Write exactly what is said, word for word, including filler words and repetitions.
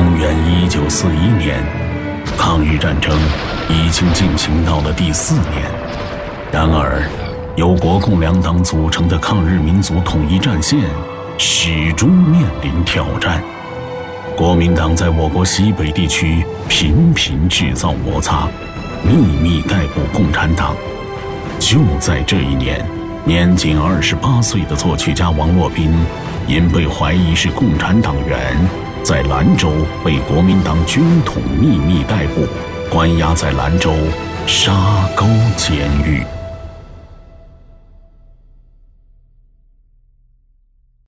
公元一九四一年，抗日战争已经进行到了第四年。然而，由国共两党组成的抗日民族统一战线始终面临挑战。国民党在我国西北地区频频制造摩擦，秘密逮捕共产党。就在这一年，年仅二十八岁的作曲家王洛宾因被怀疑是共产党员，在兰州被国民党军统秘密逮捕，关押在兰州沙沟监狱。